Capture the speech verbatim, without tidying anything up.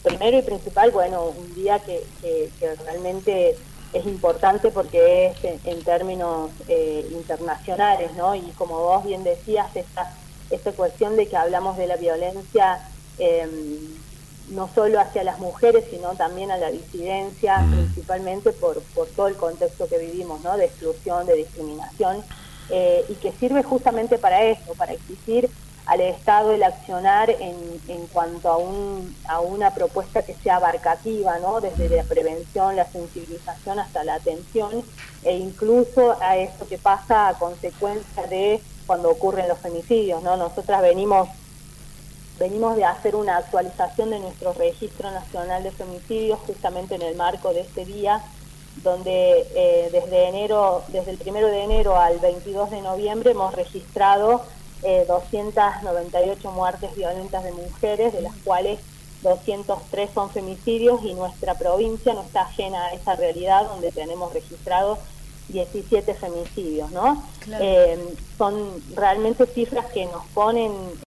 primero y principal, bueno, un día que, que, que realmente es importante porque es en, en términos eh, internacionales, ¿no? Y como vos bien decías, esta, esta cuestión de que hablamos de la violencia eh, no solo hacia las mujeres, sino también a la disidencia, mm. principalmente por, por todo el contexto que vivimos, ¿no? De exclusión, de discriminación, eh, y que sirve justamente para eso, para exigir al Estado el accionar en, en cuanto a, un, a una propuesta que sea abarcativa, ¿no? Desde la prevención, la sensibilización hasta la atención, e incluso a eso que pasa a consecuencia de cuando ocurren los femicidios, ¿no? Nosotras venimos, venimos de hacer una actualización de nuestro Registro Nacional de Femicidios justamente en el marco de este día, donde eh, desde enero, desde el primero de enero al veintidós de noviembre hemos registrado Eh, doscientas noventa y ocho muertes violentas de mujeres, de las cuales doscientos tres son femicidios, y nuestra provincia no está ajena a esa realidad, donde tenemos registrados diecisiete femicidios, ¿no? Claro. Eh, son realmente cifras que nos ponen